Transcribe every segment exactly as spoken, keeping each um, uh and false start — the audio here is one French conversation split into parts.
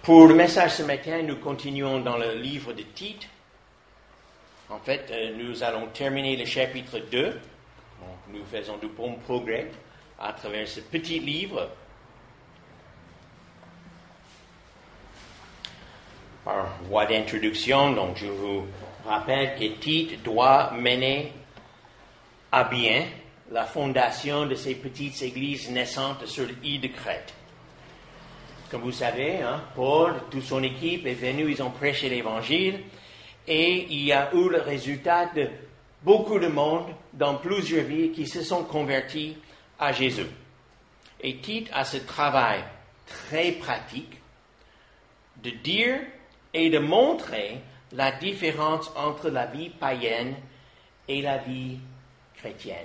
Pour le message ce matin, nous continuons dans le livre de Tite. En fait, euh, nous allons terminer le chapitre deux. Donc, nous faisons du bon progrès à travers ce petit livre. Par voie d'introduction, donc je vous rappelle que Tite doit mener à bien la fondation de ces petites églises naissantes sur l'île de Crète. Comme vous savez, hein, Paul, toute son équipe est venue, ils ont prêché l'Évangile, et il y a eu le résultat de beaucoup de monde dans plusieurs villes qui se sont convertis à Jésus. Et Tite a ce travail très pratique de dire et de montrer la différence entre la vie païenne et la vie chrétienne.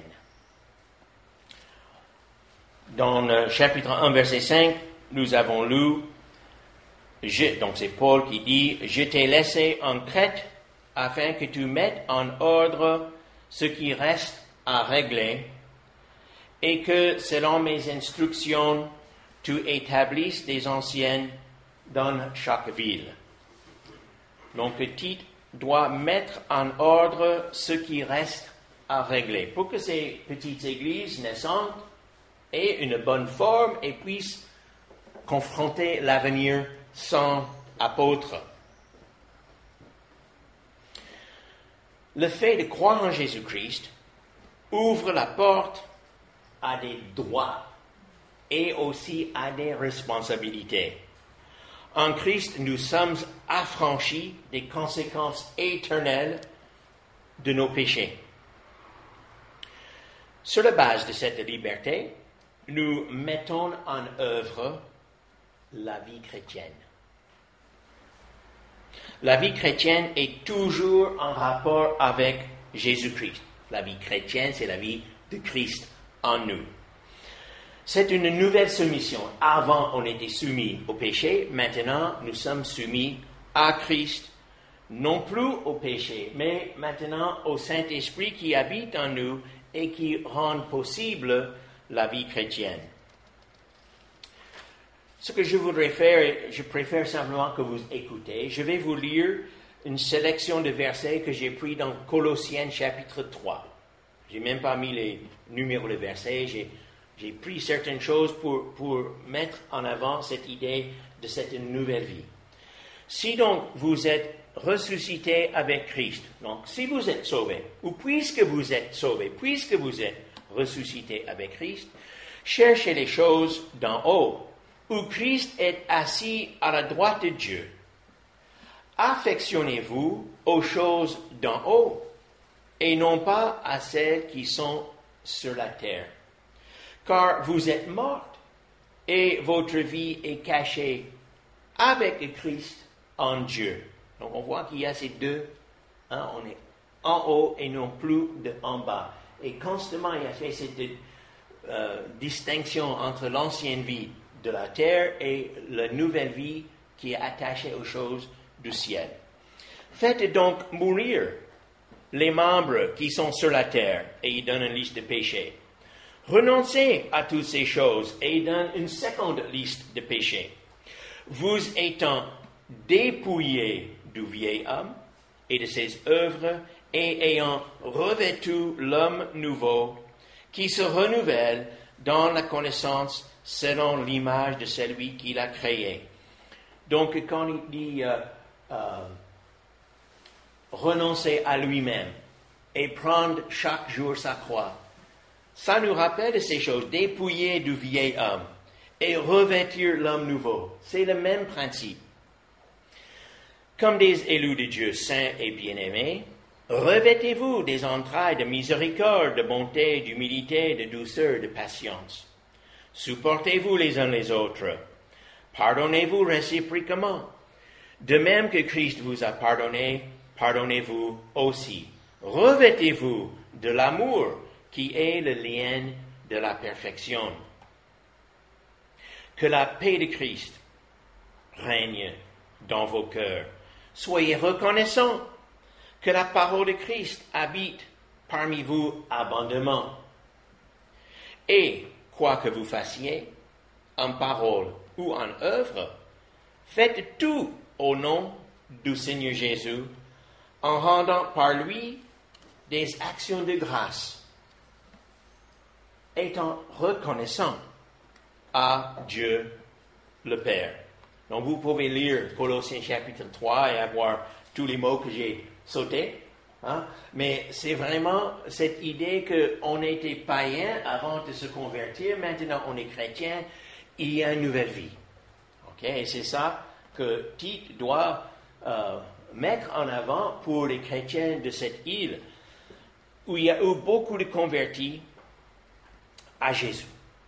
Dans le chapitre un, verset cinq, nous avons lu, je, donc c'est Paul qui dit, « Je t'ai laissé en Crète afin que tu mettes en ordre ce qui reste à régler et que, selon mes instructions, tu établisses des anciennes dans chaque ville. » Donc Tite doit mettre en ordre ce qui reste à régler pour que ces petites églises naissantes aient une bonne forme et puissent confronter l'avenir sans apôtre. Le fait de croire en Jésus-Christ ouvre la porte à des droits et aussi à des responsabilités. En Christ, nous sommes affranchis des conséquences éternelles de nos péchés. Sur la base de cette liberté, nous mettons en œuvre la vie chrétienne. La vie chrétienne est toujours en rapport avec Jésus-Christ. La vie chrétienne, c'est la vie de Christ en nous. C'est une nouvelle soumission. Avant, on était soumis au péché. Maintenant, nous sommes soumis à Christ. Non plus au péché, mais maintenant au Saint-Esprit qui habite en nous et qui rend possible la vie chrétienne. Ce que je voudrais faire, je préfère simplement que vous écoutez. Je vais vous lire une sélection de versets que j'ai pris dans Colossiens chapitre trois. Je n'ai même pas mis les numéros de versets. J'ai, j'ai pris certaines choses pour, pour mettre en avant cette idée de cette nouvelle vie. Si donc vous êtes ressuscité avec Christ, donc si vous êtes sauvé, ou puisque vous êtes sauvé, puisque vous êtes ressuscité avec Christ, cherchez les choses d'en haut, où Christ est assis à la droite de Dieu. Affectionnez-vous aux choses d'en haut, et non pas à celles qui sont sur la terre. Car vous êtes mortes, et votre vie est cachée avec Christ en Dieu. Donc on voit qu'il y a ces deux, hein, on est en haut et non plus de en bas. Et constamment, il a fait cette euh, distinction entre l'ancienne vie de la terre et la nouvelle vie qui est attachée aux choses du ciel. Faites donc mourir les membres qui sont sur la terre, et il donne une liste de péchés. Renoncez à toutes ces choses, et il donne une seconde liste de péchés. Vous étant dépouillés du vieil homme et de ses œuvres, et ayant revêtu l'homme nouveau, qui se renouvelle dans la connaissance selon l'image de celui qui l'a créé. Donc, quand il dit euh, euh, renoncer à lui-même et prendre chaque jour sa croix, ça nous rappelle ces choses, dépouiller du vieil homme et revêtir l'homme nouveau. C'est le même principe. Comme des élus de Dieu saints et bien-aimés, revêtez-vous des entrailles de miséricorde, de bonté, d'humilité, de douceur, de patience. Supportez-vous les uns les autres. Pardonnez-vous réciproquement. De même que Christ vous a pardonné, pardonnez-vous aussi. Revêtez-vous de l'amour qui est le lien de la perfection. Que la paix de Christ règne dans vos cœurs. Soyez reconnaissants. Que la parole de Christ habite parmi vous abondamment. Et, quoi que vous fassiez, en parole ou en œuvre, Faites tout au nom du Seigneur Jésus, en rendant par lui des actions de grâce, étant reconnaissant à Dieu le Père. Donc vous pouvez lire Colossiens chapitre trois et avoir tous les mots que j'ai sautés. Hein? Mais c'est vraiment cette idée qu'on était païen avant de se convertir, maintenant on est chrétien, il y a une nouvelle vie. Okay? Et c'est ça que Tite doit euh, mettre en avant pour les chrétiens de cette île, où il y a eu beaucoup de convertis à Jésus.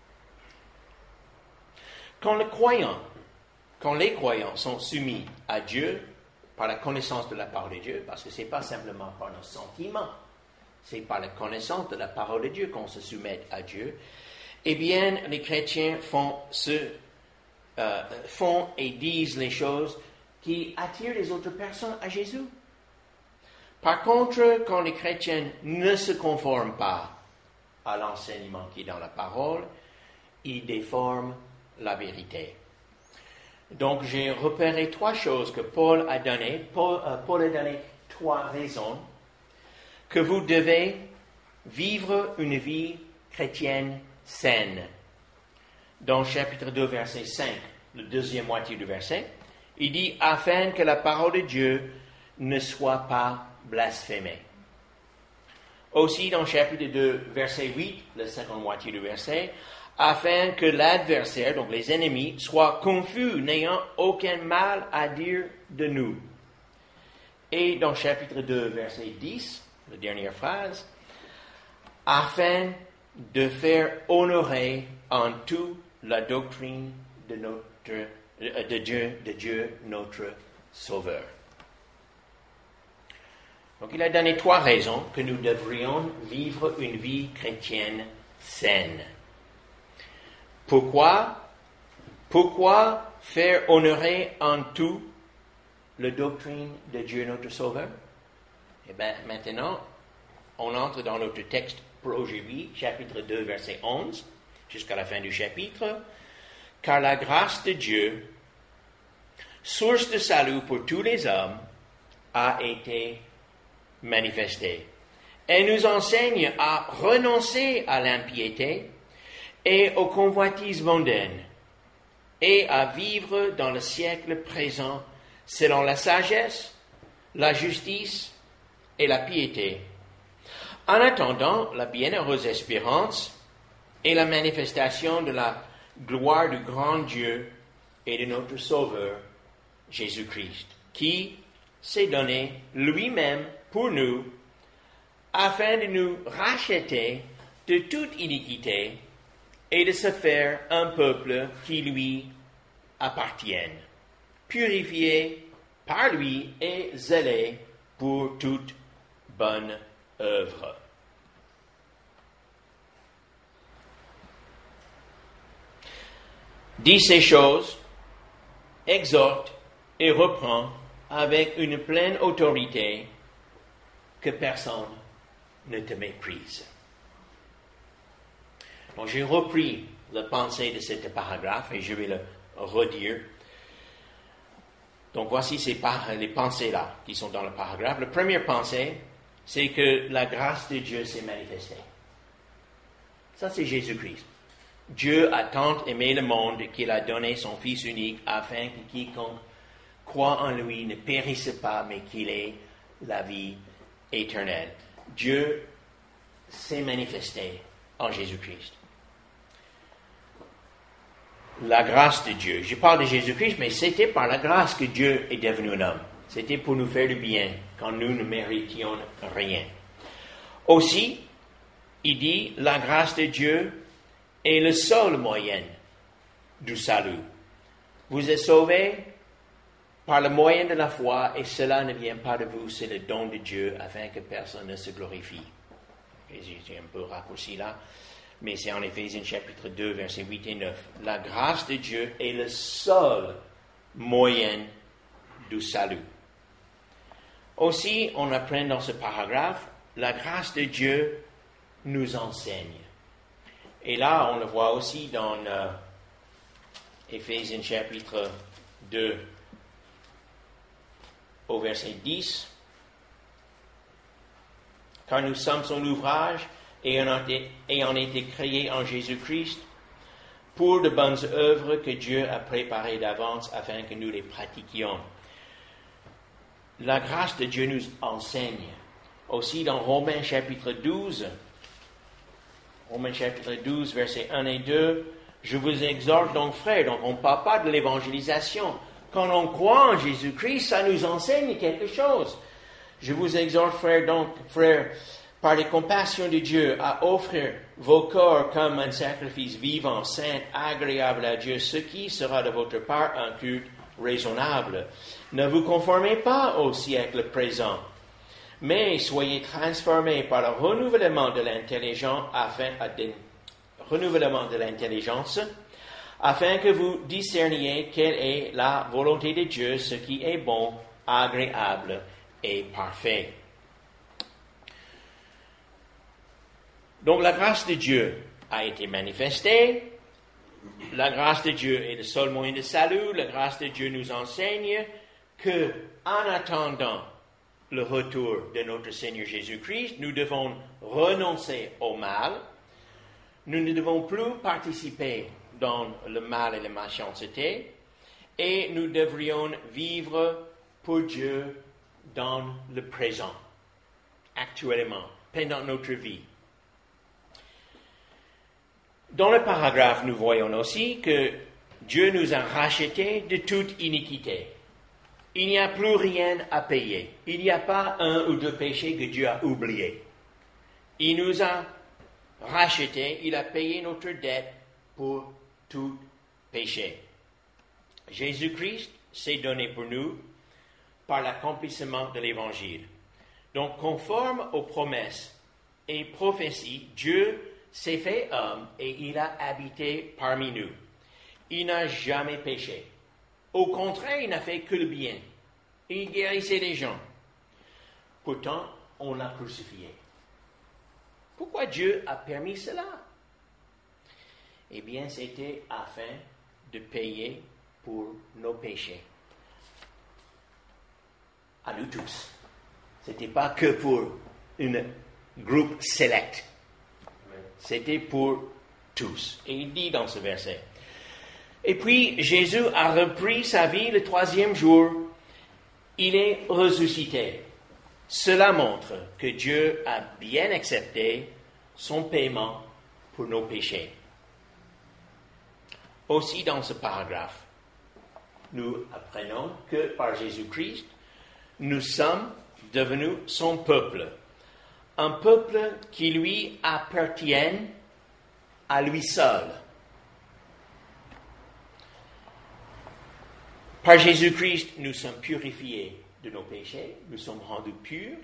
Quand le croyant, quand les croyants sont soumis à Dieu par la connaissance de la parole de Dieu, parce que ce n'est pas simplement par nos sentiments, c'est par la connaissance de la parole de Dieu qu'on se soumet à Dieu, eh bien, les chrétiens font, ce, euh, font et disent les choses qui attirent les autres personnes à Jésus. Par contre, quand les chrétiens ne se conforment pas à l'enseignement qui est dans la parole, ils déforment la vérité. Donc, j'ai repéré trois choses que Paul a données. Paul, euh, Paul a donné trois raisons que vous devez vivre une vie chrétienne saine. Dans chapitre deux, verset cinq, la deuxième moitié du verset, il dit « Afin que la parole de Dieu ne soit pas blasphémée ». Aussi, dans chapitre deux, verset huit, la seconde moitié du verset, afin que l'adversaire, donc les ennemis, soient confus, n'ayant aucun mal à dire de nous. Et dans chapitre deux, verset dix, la dernière phrase, afin de faire honorer en tout la doctrine de, notre, de, Dieu, de Dieu, notre Sauveur. Donc il a donné trois raisons que nous devrions vivre une vie chrétienne saine. Pourquoi? Pourquoi faire honorer en tout la doctrine de Dieu notre Sauveur? Eh bien, maintenant, on entre dans notre texte pour aujourd'hui, chapitre deux, verset onze, jusqu'à la fin du chapitre. Car la grâce de Dieu, source de salut pour tous les hommes, a été manifestée. Elle nous enseigne à renoncer à l'impiété et aux convoitises mondaines, et à vivre dans le siècle présent selon la sagesse, la justice et la piété, en attendant la bienheureuse espérance et la manifestation de la gloire du grand Dieu et de notre Sauveur, Jésus-Christ, qui s'est donné lui-même pour nous, afin de nous racheter de toute iniquité et de se faire un peuple qui lui appartienne, purifié par lui et zélé pour toute bonne œuvre. Dit ces choses, exhorte et reprend avec une pleine autorité que personne ne te méprise. Donc, j'ai repris la pensée de ce paragraphe et je vais le redire. Donc, voici ces par- les pensées-là qui sont dans le paragraphe. La première pensée, c'est que la grâce de Dieu s'est manifestée. Ça, c'est Jésus-Christ. Dieu a tant aimé le monde qu'il a donné son Fils unique afin que quiconque croit en lui ne périsse pas, mais qu'il ait la vie éternelle. Dieu s'est manifesté en Jésus-Christ. La grâce de Dieu. Je parle de Jésus-Christ, mais c'était par la grâce que Dieu est devenu un homme. C'était pour nous faire du bien, quand nous ne méritions rien. Aussi, il dit, la grâce de Dieu est le seul moyen du salut. Vous êtes sauvés par le moyen de la foi, et cela ne vient pas de vous, c'est le don de Dieu, afin que personne ne se glorifie. Et j'ai un peu raccourci là. Mais c'est en Éphésiens chapitre deux, versets huit et neuf. La grâce de Dieu est le seul moyen du salut. Aussi, on apprend dans ce paragraphe, la grâce de Dieu nous enseigne. Et là, on le voit aussi dans euh, Éphésiens chapitre deux au verset dix. Car nous sommes son ouvrage ayant été, ayant été créés en Jésus-Christ pour de bonnes œuvres que Dieu a préparées d'avance afin que nous les pratiquions. La grâce de Dieu nous enseigne. Aussi dans Romains chapitre douze, Romains chapitre douze, versets un et deux, je vous exhorte donc, frères, donc on ne parle pas de l'évangélisation. Quand on croit en Jésus-Christ, ça nous enseigne quelque chose. Je vous exhorte, frères, donc, frères, par les compassions de Dieu, à offrir vos corps comme un sacrifice vivant, saint, agréable à Dieu, ce qui sera de votre part un culte raisonnable. Ne vous conformez pas au siècle présent, mais soyez transformés par le renouvellement de l'intelligence afin de, renouvellement de l'intelligence, afin que vous discerniez quelle est la volonté de Dieu, ce qui est bon, agréable et parfait. Donc la grâce de Dieu a été manifestée. La grâce de Dieu est le seul moyen de salut. La grâce de Dieu nous enseigne que, en attendant le retour de notre Seigneur Jésus-Christ, nous devons renoncer au mal. Nous ne devons plus participer dans le mal et la méchanceté, et nous devrions vivre pour Dieu dans le présent, actuellement, pendant notre vie. Dans le paragraphe, nous voyons aussi que Dieu nous a rachetés de toute iniquité. Il n'y a plus rien à payer. Il n'y a pas un ou deux péchés que Dieu a oubliés. Il nous a rachetés, il a payé notre dette pour tout péché. Jésus-Christ s'est donné pour nous par l'accomplissement de l'Évangile. Donc, conforme aux promesses et prophéties, Dieu s'est fait homme et il a habité parmi nous. Il n'a jamais péché. Au contraire, il n'a fait que le bien. Il guérissait les gens. Pourtant, on l'a crucifié. Pourquoi Dieu a permis cela? Eh bien, c'était afin de payer pour nos péchés. À nous tous. Ce n'était pas que pour un groupe select. C'était pour tous. Et il dit dans ce verset. Et puis, Jésus a repris sa vie le troisième jour. Il est ressuscité. Cela montre que Dieu a bien accepté son paiement pour nos péchés. Aussi, dans ce paragraphe, nous apprenons que par Jésus-Christ, nous sommes devenus son peuple. Un peuple qui lui appartient à lui seul. Par Jésus-Christ, nous sommes purifiés de nos péchés, nous sommes rendus purs.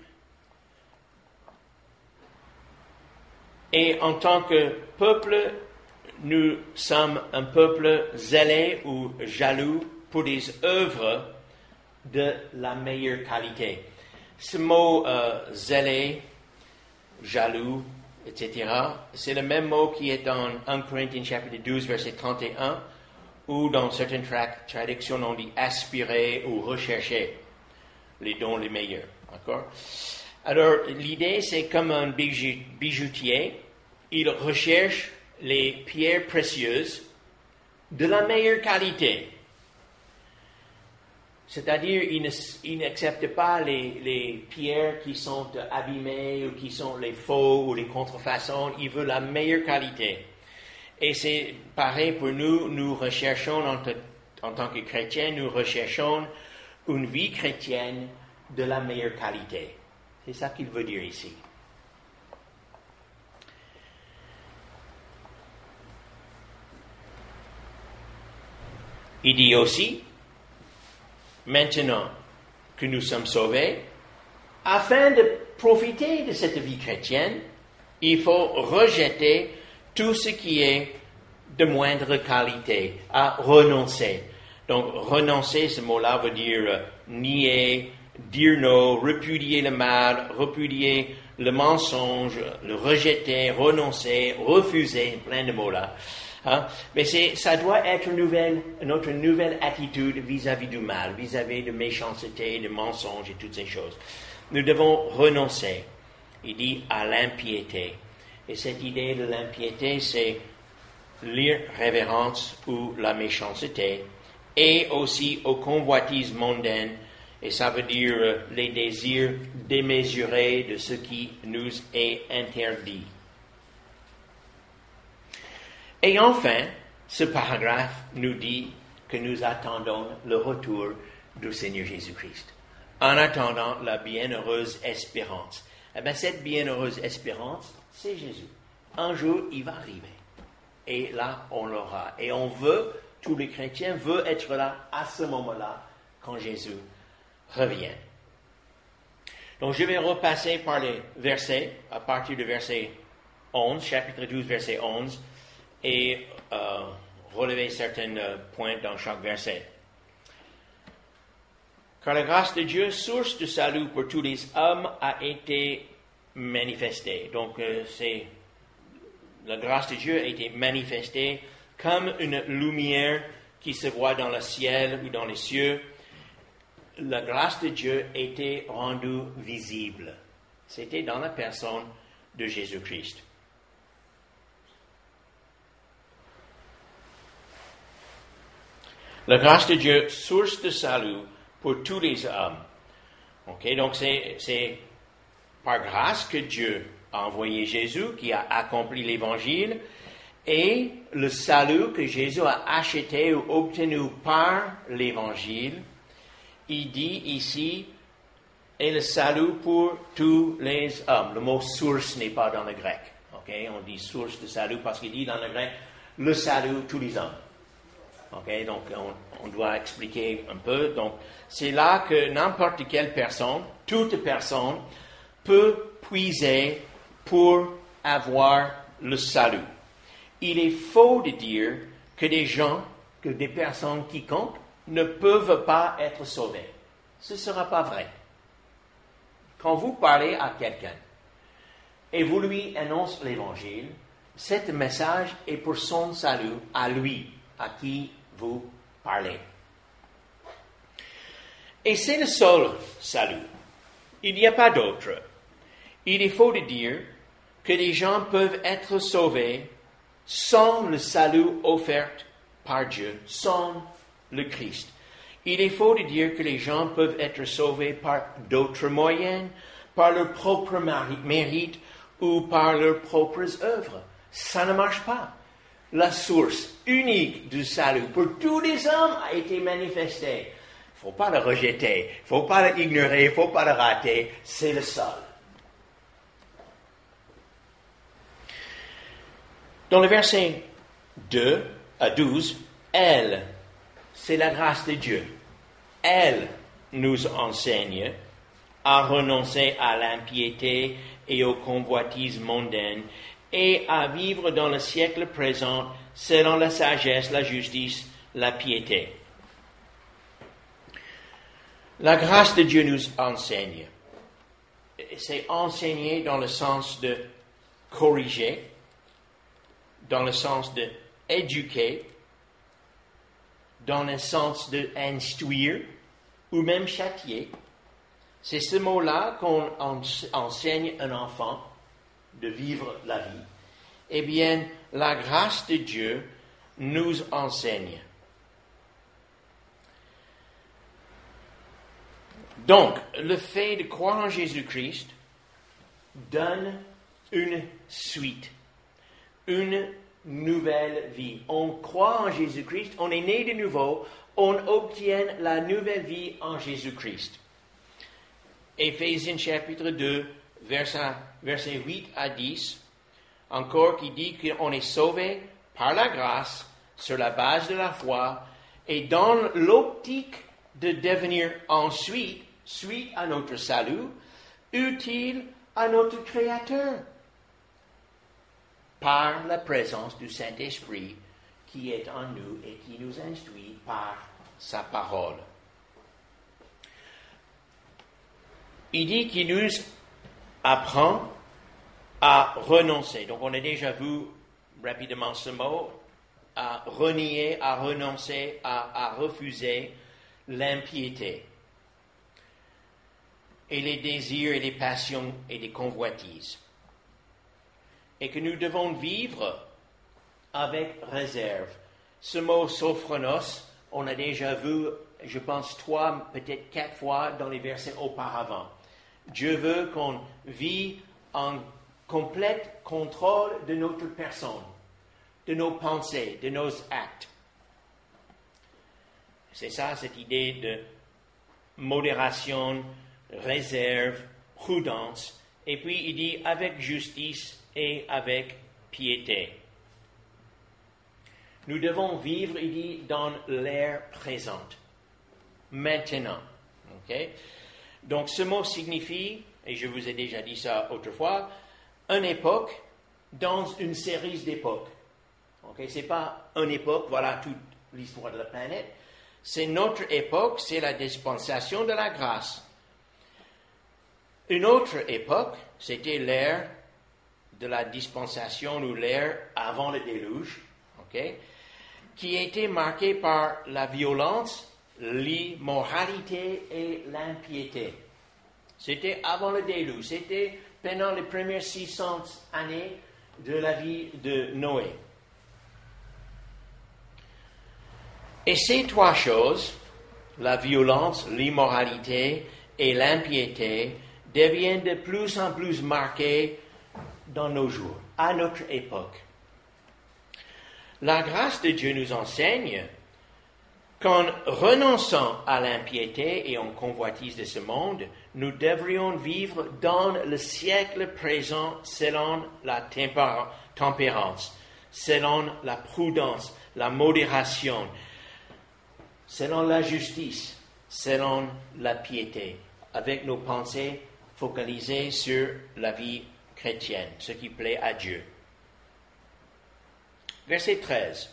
Et en tant que peuple, nous sommes un peuple zélé ou jaloux pour des œuvres de la meilleure qualité. Ce mot euh, zélé, jaloux, et cetera, c'est le même mot qui est dans premier Corinthiens chapitre douze, verset trente et un, ou dans certaines tra- traductions on dit aspirer ou rechercher les dons les meilleurs. D'accord? Alors, l'idée, c'est comme un bijou- bijoutier, il recherche les pierres précieuses de la meilleure qualité. C'est-à-dire, il, ne, il n'accepte pas les, les pierres qui sont abîmées ou qui sont les faux ou les contrefaçons. Il veut la meilleure qualité. Et c'est pareil pour nous. Nous recherchons, en, te, en tant que chrétiens, nous recherchons une vie chrétienne de la meilleure qualité. C'est ça qu'il veut dire ici. Il dit aussi, maintenant que nous sommes sauvés, afin de profiter de cette vie chrétienne, il faut rejeter tout ce qui est de moindre qualité, à renoncer. Donc, renoncer, ce mot-là veut dire euh, nier, dire non, repudier le mal, repudier le mensonge, le rejeter, renoncer, refuser, plein de mots-là. Hein? Mais c'est, ça doit être une nouvelle, notre nouvelle attitude vis-à-vis du mal, vis-à-vis de méchanceté, de mensonges et toutes ces choses. Nous devons renoncer, il dit, à l'impiété. Et cette idée de l'impiété, c'est l'irrévérence ou la méchanceté, et aussi aux convoitises mondaines, et ça veut dire euh, les désirs démesurés de ce qui nous est interdit. Et enfin, ce paragraphe nous dit que nous attendons le retour du Seigneur Jésus-Christ, en attendant la bienheureuse espérance. Eh bien, cette bienheureuse espérance, c'est Jésus. Un jour, il va arriver. Et là, on l'aura. Et on veut, tous les chrétiens veulent être là à ce moment-là, quand Jésus revient. Donc, je vais repasser par les versets, à partir du verset onze, chapitre douze, verset onze, et euh, relever certains points dans chaque verset. Car la grâce de Dieu, source de salut pour tous les hommes, a été manifestée. Donc, euh, c'est la grâce de Dieu a été manifestée comme une lumière qui se voit dans le ciel ou dans les cieux. La grâce de Dieu était rendue visible. C'était dans la personne de Jésus-Christ. La grâce de Dieu, source de salut pour tous les hommes. Okay? Donc, c'est, c'est par grâce que Dieu a envoyé Jésus, qui a accompli l'Évangile, et le salut que Jésus a acheté ou obtenu par l'Évangile, il dit ici, est le salut pour tous les hommes. Le mot source n'est pas dans le grec. Okay? On dit source de salut parce qu'il dit dans le grec, le salut tous les hommes. Okay? Donc, on, on doit expliquer un peu. Donc, c'est là que n'importe quelle personne, toute personne, peut puiser pour avoir le salut. Il est faux de dire que des gens, que des personnes quiconques ne peuvent pas être sauvés. Ce ne sera pas vrai. Quand vous parlez à quelqu'un et vous lui annoncez l'Évangile, ce message est pour son salut à lui, à qui vous parlez. Et c'est le seul salut. Il n'y a pas d'autre. Il est faux de dire que les gens peuvent être sauvés sans le salut offert par Dieu, sans le Christ. Il est faux de dire que les gens peuvent être sauvés par d'autres moyens, par leur propre mérite ou par leurs propres œuvres. Ça ne marche pas. La source unique du salut pour tous les hommes a été manifestée. Il ne faut pas le rejeter, il ne faut pas l'ignorer, il ne faut pas le rater. C'est le seul. Dans le verset deux à douze, elle, c'est la grâce de Dieu. Elle nous enseigne à renoncer à l'impiété et aux convoitises mondaines et à vivre dans le siècle présent selon la sagesse, la justice, la piété. La grâce de Dieu nous enseigne. C'est enseigner dans le sens de corriger, dans le sens de éduquer, dans le sens de instruire ou même châtier. C'est ce mot-là qu'on enseigne un enfant de vivre la vie. Eh bien, la grâce de Dieu nous enseigne. Donc, le fait de croire en Jésus-Christ donne une suite, une nouvelle vie. On croit en Jésus-Christ, on est né de nouveau, on obtient la nouvelle vie en Jésus-Christ. Éphésiens chapitre deux, versets, versets huit à dix, encore qui dit qu'on est sauvé par la grâce, sur la base de la foi, et dans l'optique de devenir ensuite, suite à notre salut, utile à notre Créateur, par la présence du Saint-Esprit qui est en nous et qui nous instruit par sa parole. Il dit qu'il nous apprend à renoncer. Donc on a déjà vu rapidement ce mot, à renier, à renoncer, à, à refuser l'impiété et les désirs et les passions et les convoitises. Et que nous devons vivre avec réserve. Ce mot sophronos, on a déjà vu, je pense, trois, peut-être quatre fois dans les versets auparavant. Dieu veut qu'on vive en complet contrôle de notre personne, de nos pensées, de nos actes. C'est ça, cette idée de modération, réserve, prudence. Et puis il dit avec justice et avec piété. Nous devons vivre, il dit, dans l'ère présente, maintenant. Okay? Donc ce mot signifie, et je vous ai déjà dit ça autrefois, une époque dans une série d'époques. Okay? Ce n'est pas une époque, voilà toute l'histoire de la planète. C'est notre époque, c'est la dispensation de la grâce. Une autre époque, c'était l'ère de la dispensation ou l'ère avant le déluge, okay? Qui était marquée par la violence, l'immoralité et l'impiété. C'était avant le déluge, c'était pendant les premières six cents années de la vie de Noé. Et ces trois choses, la violence, l'immoralité et l'impiété, deviennent de plus en plus marquées dans nos jours, à notre époque. La grâce de Dieu nous enseigne qu'en renonçant à l'impiété et en convoitise de ce monde, nous devrions vivre dans le siècle présent selon la tempérance, selon la prudence, la modération, selon la justice, selon la piété, avec nos pensées focalisées sur la vie chrétienne, ce qui plaît à Dieu. Verset treize.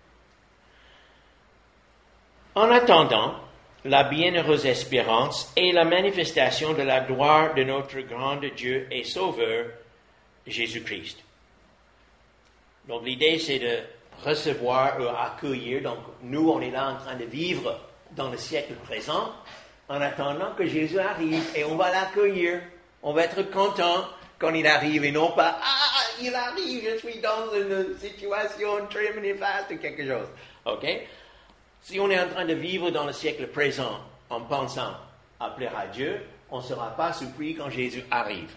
En attendant la bienheureuse espérance et la manifestation de la gloire de notre grand Dieu et Sauveur, Jésus-Christ. Donc l'idée, c'est de recevoir ou accueillir. Donc nous, on est là en train de vivre dans le siècle présent en attendant que Jésus arrive et on va l'accueillir. On va être content quand il arrive et non pas « Ah, il arrive, je suis dans une situation très néfaste » ou quelque chose. OK? Si on est en train de vivre dans le siècle présent en pensant à plaire à Dieu, on ne sera pas surpris quand Jésus arrive.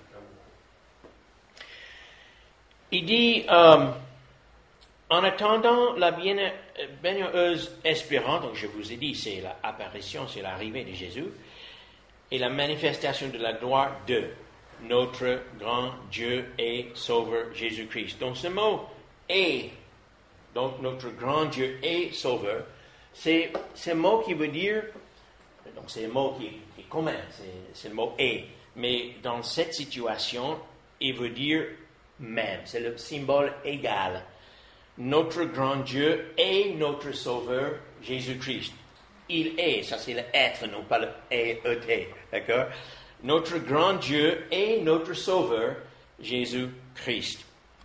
Il dit, euh, en attendant la bienheureuse espérance, donc je vous ai dit, c'est l'apparition, c'est l'arrivée de Jésus, et la manifestation de la gloire de notre grand Dieu et Sauveur Jésus-Christ. Donc ce mot « est », donc notre grand Dieu et Sauveur, c'est ce mot qui veut dire, donc c'est un mot qui, qui est commun, c'est, c'est le mot « est », mais dans cette situation, il veut dire « même », c'est le symbole égal. Notre grand Dieu et notre Sauveur Jésus-Christ. Il est, ça c'est le être, non pas le E T, d'accord? Notre grand Dieu et notre Sauveur Jésus-Christ.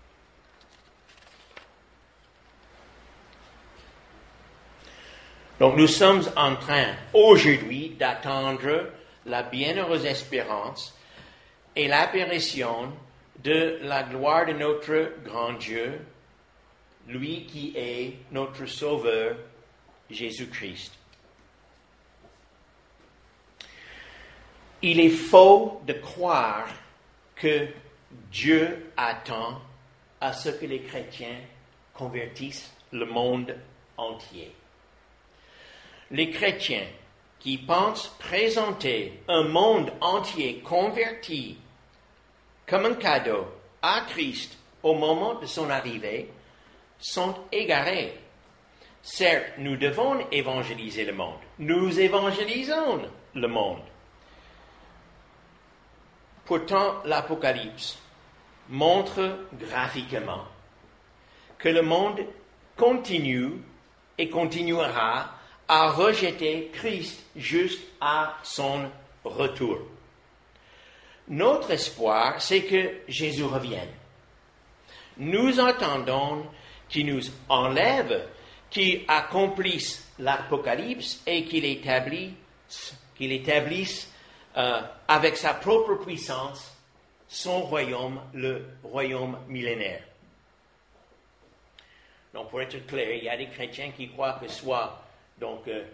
Donc nous sommes en train aujourd'hui d'attendre la bienheureuse espérance et l'apparition de la gloire de notre grand Dieu, lui qui est notre Sauveur Jésus-Christ. Il est faux de croire que Dieu attend à ce que les chrétiens convertissent le monde entier. Les chrétiens qui pensent présenter un monde entier converti comme un cadeau à Christ au moment de son arrivée sont égarés. Certes, nous devons évangéliser le monde. Nous évangélisons le monde. Pourtant, l'Apocalypse montre graphiquement que le monde continue et continuera à rejeter Christ juste à son retour. Notre espoir, c'est que Jésus revienne. Nous attendons qui nous enlève, qui accomplisse l'Apocalypse et qu'il établisse, qu'il établisse euh, avec sa propre puissance son royaume, le royaume millénaire. Donc, pour être clair, il y a des chrétiens qui croient que soit, donc, euh,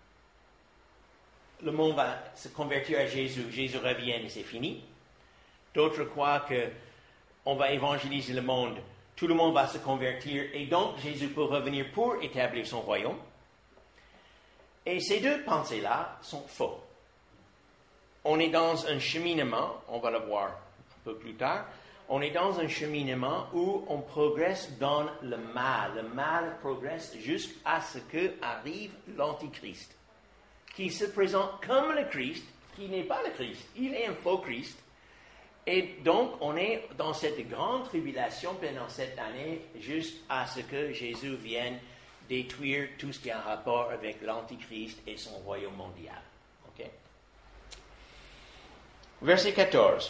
le monde va se convertir à Jésus, Jésus revient et c'est fini. D'autres croient qu'on va évangéliser le monde, tout le monde va se convertir et donc Jésus peut revenir pour établir son royaume. Et ces deux pensées-là sont faux. On est dans un cheminement, on va le voir un peu plus tard, on est dans un cheminement où on progresse dans le mal. Le mal progresse jusqu'à ce qu'arrive l'Antichrist, qui se présente comme le Christ, qui n'est pas le Christ, il est un faux Christ. Et donc, on est dans cette grande tribulation pendant cette année, jusqu'à ce que Jésus vienne détruire tout ce qui a un rapport avec l'Antichrist et son royaume mondial. Okay? Verset quatorze.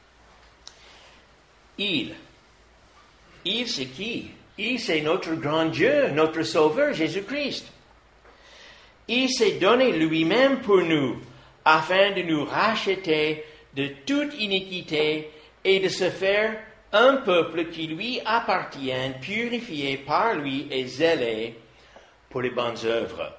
Il. Il, c'est qui? Il, c'est notre grand Dieu, notre Sauveur, Jésus-Christ. Il s'est donné lui-même pour nous, afin de nous racheter de toute iniquité et de se faire un peuple qui lui appartient, purifié par lui et zélé pour les bonnes œuvres.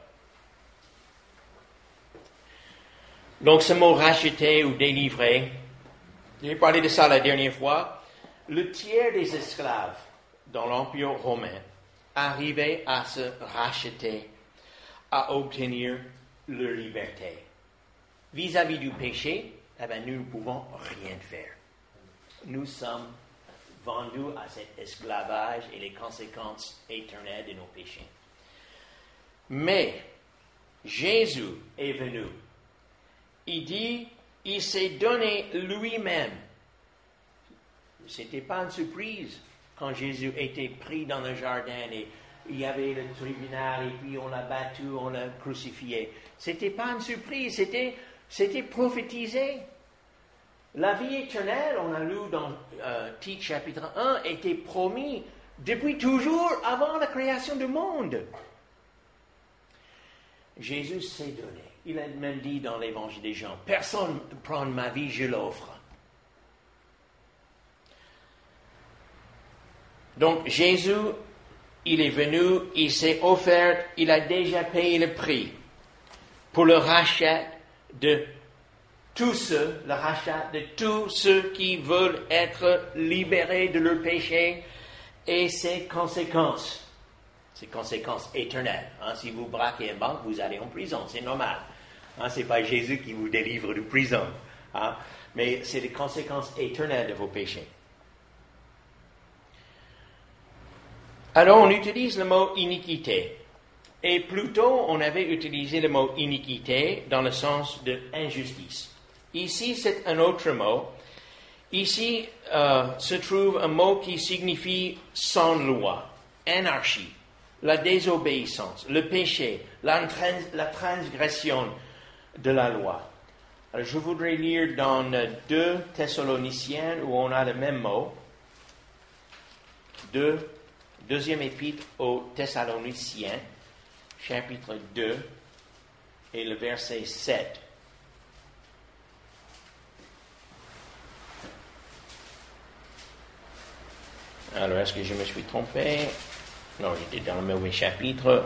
Donc ce mot racheter ou délivrer, j'ai parlé de ça la dernière fois, le tiers des esclaves dans l'Empire romain arrivaient à se racheter, à obtenir leur liberté. Vis-à-vis du péché, eh bien, nous ne pouvons rien faire. Nous sommes vendus à cet esclavage et les conséquences éternelles de nos péchés. Mais Jésus est venu. Il dit, il s'est donné lui-même. Ce n'était pas une surprise quand Jésus était pris dans le jardin et il y avait le tribunal et puis on l'a battu, on l'a crucifié. Ce n'était pas une surprise, c'était, c'était prophétisé. La vie éternelle, on a lu dans euh, Tite chapitre un, était promis depuis toujours avant la création du monde. Jésus s'est donné. Il a même dit dans l'évangile des Jean, personne ne prend ma vie, je l'offre. Donc Jésus, il est venu, il s'est offert, il a déjà payé le prix pour le rachat de tous ceux, le rachat de tous ceux qui veulent être libérés de leurs péchés et ses conséquences. Ses conséquences éternelles. Hein, si vous braquez une banque, vous allez en prison, c'est normal. Hein, ce n'est pas Jésus qui vous délivre de prison. Hein, mais c'est les conséquences éternelles de vos péchés. Alors, on utilise le mot iniquité. Et plutôt, on avait utilisé le mot iniquité dans le sens de injustice. Ici, c'est un autre mot. Ici euh, se trouve un mot qui signifie sans loi, anarchie, la désobéissance, le péché, la, trans, la transgression de la loi. Alors, je voudrais lire dans deux Thessaloniciens où on a le même mot. Deux, deuxième épître aux Thessaloniciens, chapitre deux, et le verset sept. Alors, est-ce que je me suis trompé? Non, j'étais dans le mauvais chapitre.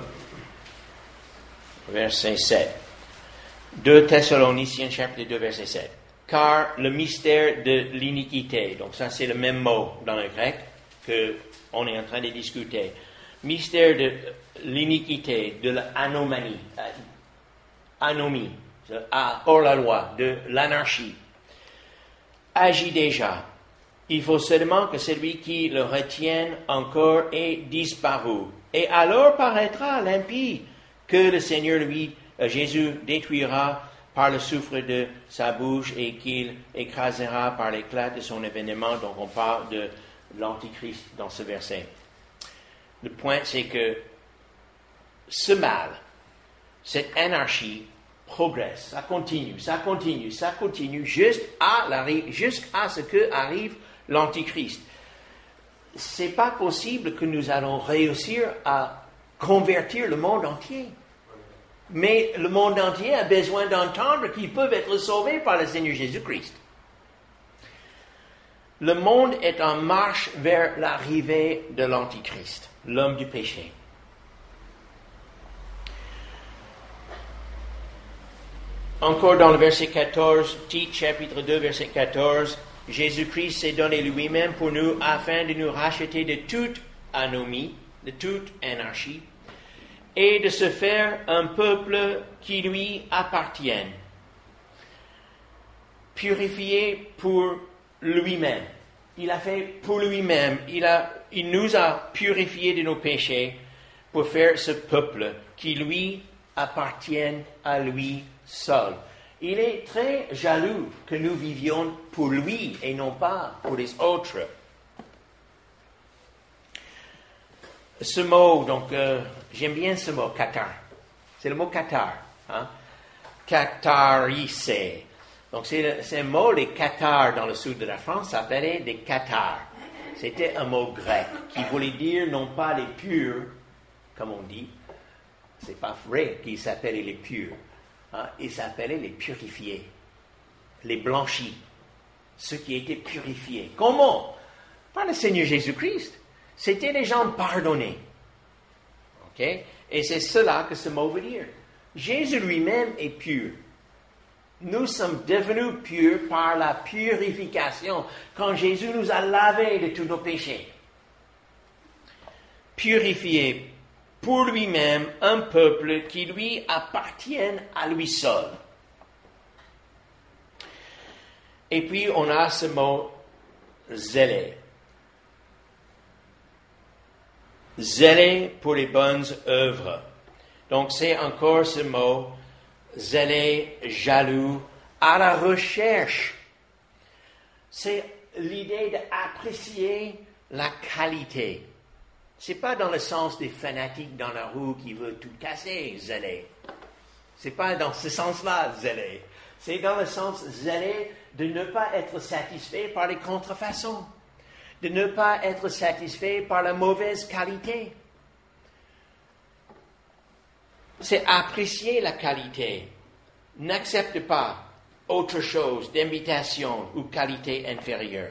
Verset sept. deux Thessaloniciens, chapitre deux, verset sept. Car le mystère de l'iniquité, donc ça c'est le même mot dans le grec que on est en train de discuter. Mystère de l'iniquité, de l'anomanie, euh, anomie, hors la loi, de l'anarchie, agit déjà. Il faut seulement que celui qui le retienne encore ait disparu. Et alors paraîtra l'impie que le Seigneur, lui, euh, Jésus, détruira par le souffle de sa bouche et qu'il écrasera par l'éclat de son événement. Donc on parle de l'Antichrist dans ce verset. Le point, c'est que ce mal, cette anarchie, progresse, ça continue, ça continue, ça continue, jusqu'à, jusqu'à ce que arrive l'Antichrist. c'est pas possible que nous allons réussir à convertir le monde entier. Mais le monde entier a besoin d'entendre qu'ils peuvent être sauvés par le Seigneur Jésus-Christ. Le monde est en marche vers l'arrivée de l'Antichrist, l'homme du péché. Encore dans le verset quatorze, Tite chapitre deux, verset quatorze, Jésus-Christ s'est donné lui-même pour nous afin de nous racheter de toute anomie, de toute anarchie, et de se faire un peuple qui lui appartienne, purifié pour lui-même. Il a fait pour lui-même, il, a, il nous a purifiés de nos péchés pour faire ce peuple qui lui appartienne à lui seul. Il est très jaloux que nous vivions pour lui et non pas pour les autres. Ce mot, donc, euh, j'aime bien ce mot, Qatar. C'est le mot Qatar. Hein? Qatarisé. Donc, c'est, le, c'est un mot, les Qatars dans le sud de la France s'appelaient des Qatars. C'était un mot grec qui voulait dire non pas les purs, comme on dit. C'est pas vrai qu'ils s'appelaient les purs. Hein? Ils s'appelaient les purifiés, les blanchis, ceux qui étaient purifiés. Comment? Par le Seigneur Jésus-Christ. C'était les gens pardonnés. OK? Et c'est cela que ce mot veut dire. Jésus lui-même est pur. Nous sommes devenus purs par la purification, quand Jésus nous a lavés de tous nos péchés. Purifié pour lui-même un peuple qui lui appartienne à lui seul. Et puis on a ce mot zélé. Zélé pour les bonnes œuvres. Donc c'est encore ce mot zélé, jaloux, à la recherche. C'est l'idée d'apprécier la qualité. C'est pas dans le sens des fanatiques dans la rue qui veulent tout casser, zélé. C'est pas dans ce sens-là, zélé. C'est dans le sens zélé de ne pas être satisfait par les contrefaçons, de ne pas être satisfait par la mauvaise qualité. C'est apprécier la qualité. N'accepte pas autre chose d'imitation ou qualité inférieure.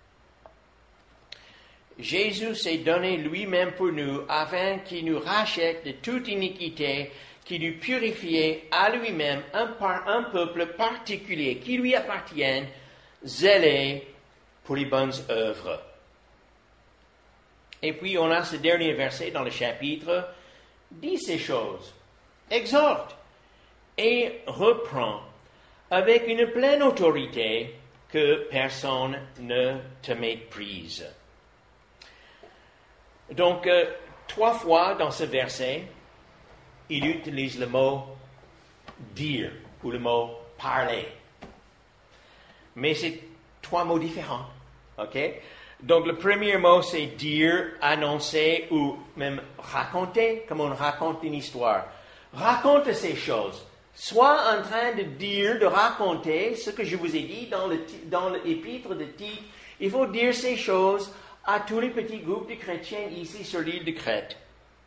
Jésus s'est donné lui-même pour nous afin qu'il nous rachète de toute iniquité, qu'il nous purifie à lui-même un, par, un peuple particulier qui lui appartienne, zélé pour les bonnes œuvres. Et puis on a ce dernier verset dans le chapitre, dit ces choses, exhorte et reprend avec une pleine autorité que personne ne te méprise. Donc, euh, trois fois dans ce verset, il utilise le mot dire ou le mot parler. Mais c'est trois mots différents. OK? Donc, le premier mot, c'est dire, annoncer ou même raconter, comme on raconte une histoire. Raconte ces choses. Sois en train de dire, de raconter ce que je vous ai dit dans, le, dans l'épître de Tite. Il faut dire ces choses à tous les petits groupes de chrétiens ici sur l'île de Crète.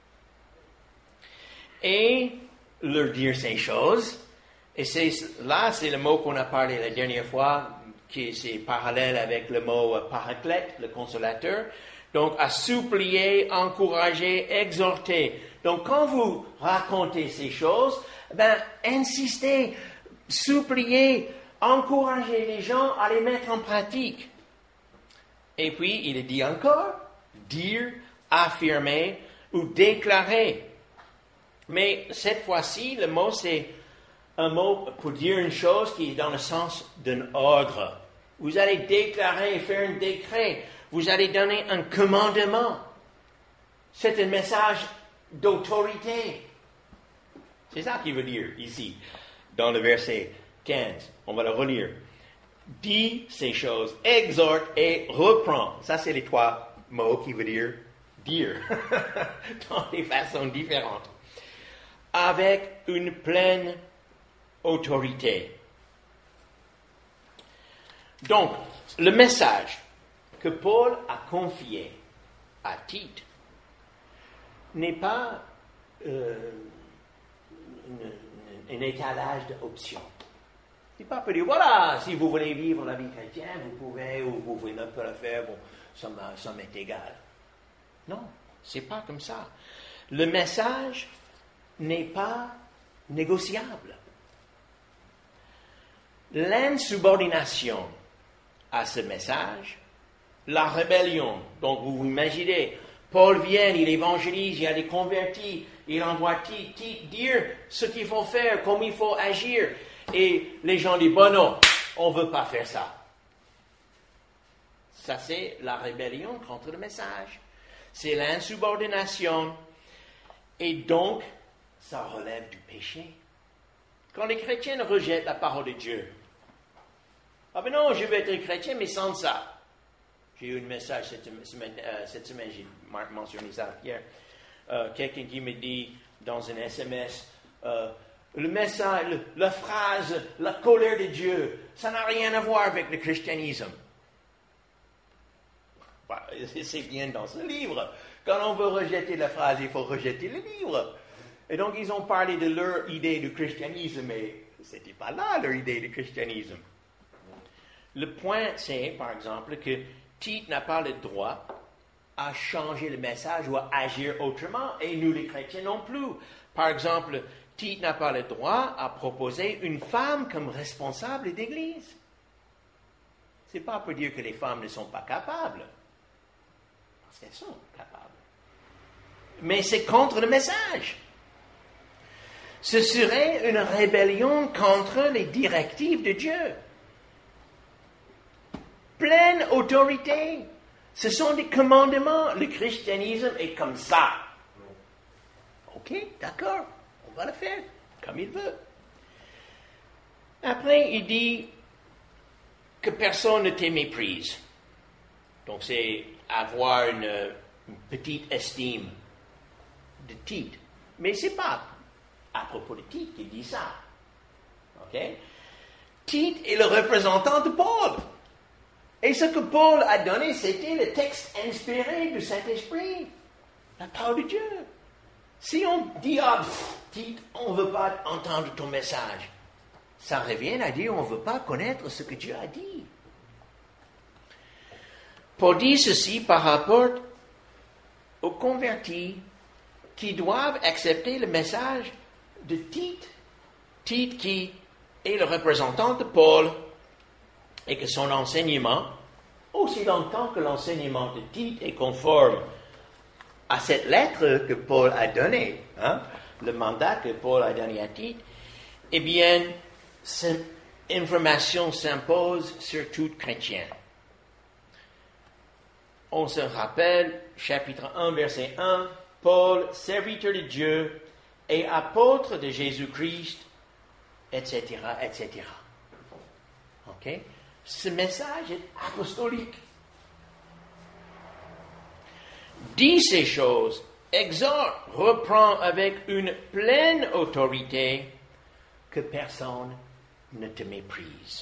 Et leur dire ces choses, et c'est, là c'est le mot qu'on a parlé la dernière fois, qui c'est parallèle avec le mot paraclète, le consolateur. Donc, à supplier, encourager, exhorter. Donc, quand vous racontez ces choses, ben, insistez, suppliez, encouragez les gens à les mettre en pratique. Et puis, il dit encore, dire, affirmer ou déclarer. Mais cette fois-ci, le mot, c'est un mot pour dire une chose qui est dans le sens d'un ordre. Vous allez déclarer, faire un décret. Vous allez donner un commandement. C'est un message d'autorité. C'est ça qu'il veut dire ici, dans le verset quinze. On va le relire. Dis ces choses, exhorte et reprend. Ça, c'est les trois mots qui veulent dire dire, dans des façons différentes. Avec une pleine autorité. Donc, le message que Paul a confié à Tite n'est pas euh, un, un étalage d'options. Il ne peut pas dire, voilà, si vous voulez vivre la vie chrétienne, vous pouvez ou vous pouvez ne pas le faire, bon, ça, ça m'est égal. Non, c'est pas comme ça. Le message n'est pas négociable. L'insubordination à ce message, la rébellion, donc vous vous imaginez, Paul vient, il évangélise, il y a des convertis, il envoie Tite, Tite dire ce qu'il faut faire, comment il faut agir, et les gens disent, bon non, on ne veut pas faire ça. Ça c'est la rébellion contre le message. C'est l'insubordination. Et donc, ça relève du péché. Quand les chrétiens rejettent la parole de Dieu, ah ben non, je veux être chrétien, mais sans ça. J'ai eu un message cette semaine, euh, cette semaine j'ai mentionné ça hier. Euh, quelqu'un qui me dit dans un S M S, euh, le message, le, la phrase, la colère de Dieu, ça n'a rien à voir avec le christianisme. Bah, c'est bien dans ce livre. Quand on veut rejeter la phrase, il faut rejeter le livre. Et donc, ils ont parlé de leur idée du christianisme, mais ce n'était pas là leur idée du christianisme. Le point, c'est, par exemple, que Tite n'a pas le droit à changer le message ou à agir autrement, et nous les chrétiens non plus. Par exemple, Tite n'a pas le droit à proposer une femme comme responsable d'église. Ce n'est pas pour dire que les femmes ne sont pas capables, parce qu'elles sont capables. Mais c'est contre le message. Ce serait une rébellion contre les directives de Dieu. Pleine autorité. Ce sont des commandements. Le christianisme est comme ça. Ok, d'accord, on va le faire comme il veut. Après, il dit que personne ne te méprise. Donc, c'est avoir une, une petite estime de Tite. Mais ce n'est pas à propos de Tite qu'il dit ça. Ok? Tite est le représentant de Paul. Et ce que Paul a donné, c'était le texte inspiré du Saint-Esprit, la parole de Dieu. Si on dit, ah, pff, Tite, on ne veut pas entendre ton message, ça revient à dire, on ne veut pas connaître ce que Dieu a dit. Paul dit ceci par rapport aux convertis qui doivent accepter le message de Tite. Tite qui est le représentant de Paul, et que son enseignement, aussi longtemps que l'enseignement de Tite est conforme à cette lettre que Paul a donnée, hein, le mandat que Paul a donné à Tite, eh bien, cette information s'impose sur tout chrétien. On se rappelle, chapitre un, verset un, Paul, serviteur de Dieu et apôtre de Jésus-Christ, et cetera, et cetera. OK? Ce message est apostolique. Dit ces choses, exhorte, reprend avec une pleine autorité que personne ne te méprise.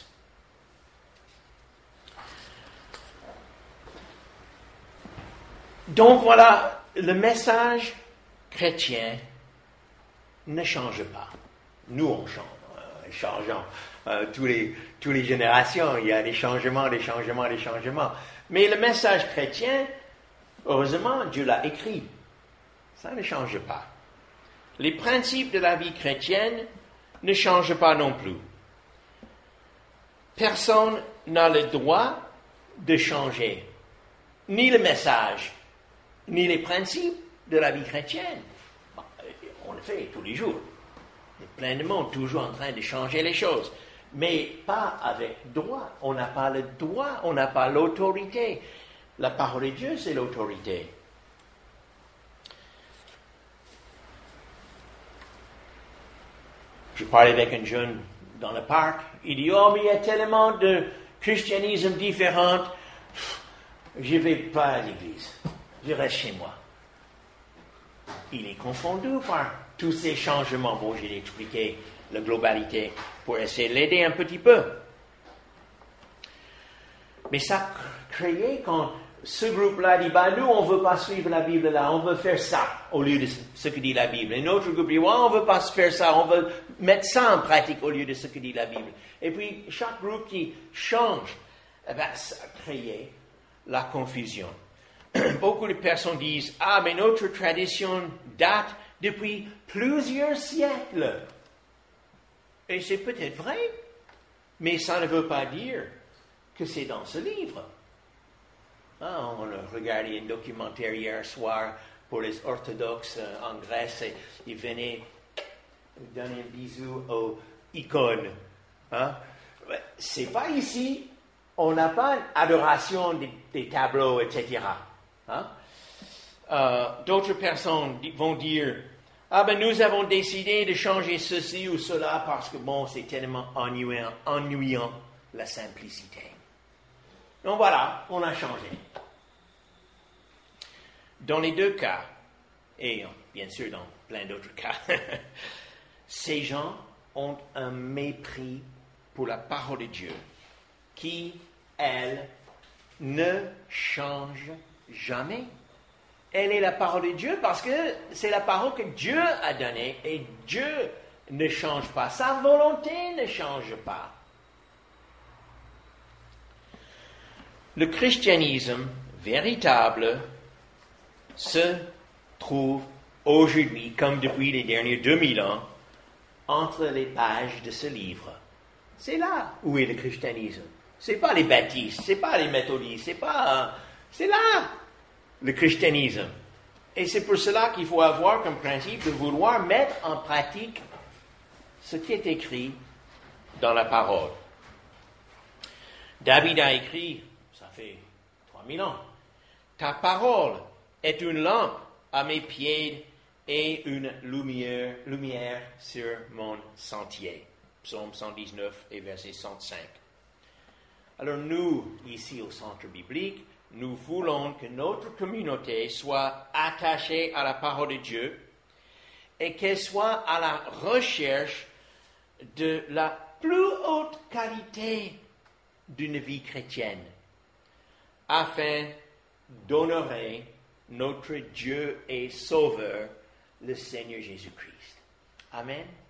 Donc voilà, le message chrétien ne change pas. Nous, on change, euh, changeons. Euh, tous les, tous les générations, il y a des changements, des changements, des changements. Mais le message chrétien, heureusement, Dieu l'a écrit. Ça ne change pas. Les principes de la vie chrétienne ne changent pas non plus. Personne n'a le droit de changer ni le message, ni les principes de la vie chrétienne. On le fait tous les jours. Il y a plein de monde toujours en train de changer les choses. Mais pas avec droit. On n'a pas le droit, on n'a pas l'autorité. La parole de Dieu, c'est l'autorité. Je parlais avec un jeune dans le parc. Il dit, oh, mais il y a tellement de christianisme différent. Je ne vais pas à l'église. Je reste chez moi. Il est confondu par tous ces changements. Bon, j'ai expliqué la globalité pour essayer de l'aider un petit peu. Mais ça créait quand ce groupe-là dit, bah, nous, on ne veut pas suivre la Bible là, on veut faire ça au lieu de ce que dit la Bible. Et notre groupe dit, ouais, on ne veut pas faire ça, on veut mettre ça en pratique au lieu de ce que dit la Bible. Et puis, chaque groupe qui change, eh ben, ça a créé la confusion. Beaucoup de personnes disent, ah, mais notre tradition date depuis plusieurs siècles. Et c'est peut-être vrai, mais ça ne veut pas dire que c'est dans ce livre. Ah, on a regardé un documentaire hier soir pour les orthodoxes euh, en Grèce et ils venaient donner un bisou aux icônes. Hein? C'est pas ici. On n'a pas une adoration des, des tableaux, et cetera. Hein? Euh, d'autres personnes vont dire, ah ben nous avons décidé de changer ceci ou cela parce que bon, c'est tellement ennuyant, ennuyant la simplicité. Donc voilà, on a changé. Dans les deux cas, et bien sûr dans plein d'autres cas, ces gens ont un mépris pour la parole de Dieu qui, elle, ne change jamais. Elle est la parole de Dieu parce que c'est la parole que Dieu a donnée et Dieu ne change pas. Sa volonté ne change pas. Le christianisme véritable se trouve aujourd'hui, comme depuis les derniers deux mille ans, entre les pages de ce livre. C'est là où est le christianisme. C'est pas les baptistes, c'est pas les méthodistes, c'est pas... C'est là, le christianisme. Et c'est pour cela qu'il faut avoir comme principe de vouloir mettre en pratique ce qui est écrit dans la parole. David a écrit, ça fait trois mille ans, « Ta parole est une lampe à mes pieds et une lumière, lumière sur mon sentier. » Psaume cent dix-neuf et verset cent cinq. Alors nous, ici au Centre biblique, nous voulons que notre communauté soit attachée à la parole de Dieu et qu'elle soit à la recherche de la plus haute qualité d'une vie chrétienne, afin d'honorer notre Dieu et Sauveur, le Seigneur Jésus-Christ. Amen.